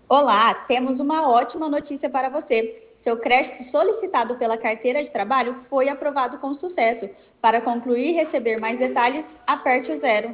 Olá, temos uma ótima notícia para você. Seu crédito solicitado pela carteira de trabalho foi aprovado com sucesso. Para concluir e receber mais detalhes, aperte o zero.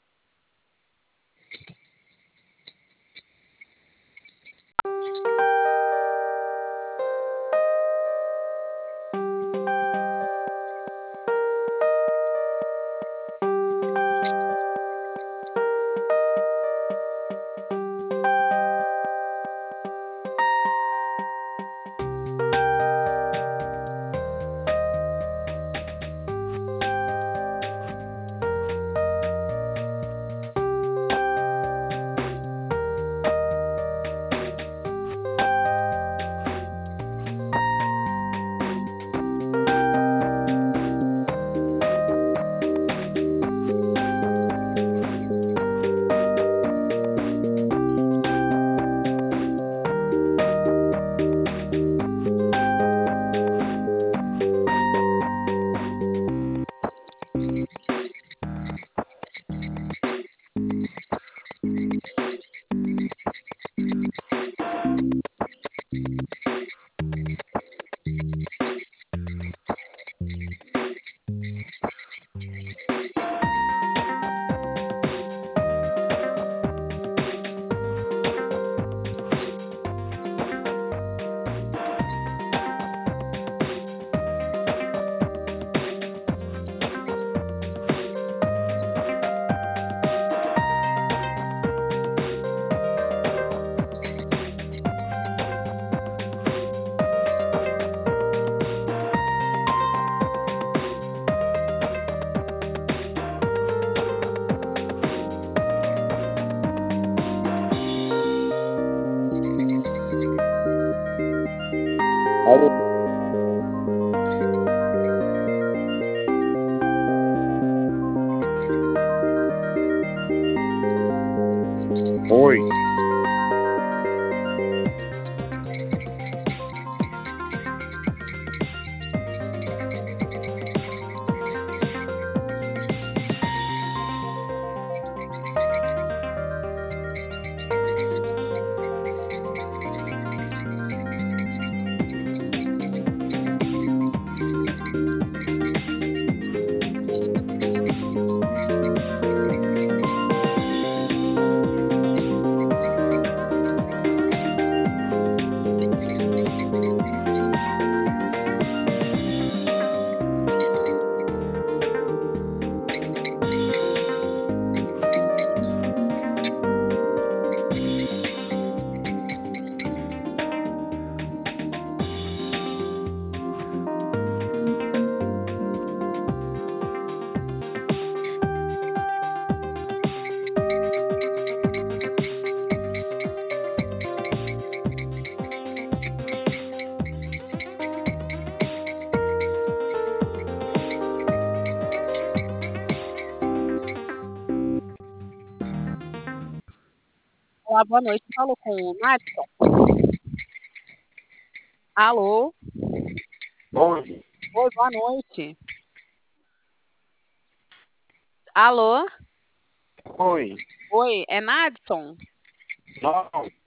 Alô, oi, Olá, boa noite. Falo com o Madison. Alô? oi, Oi, boa noite. Alô? oi, Oi, é Madison? não,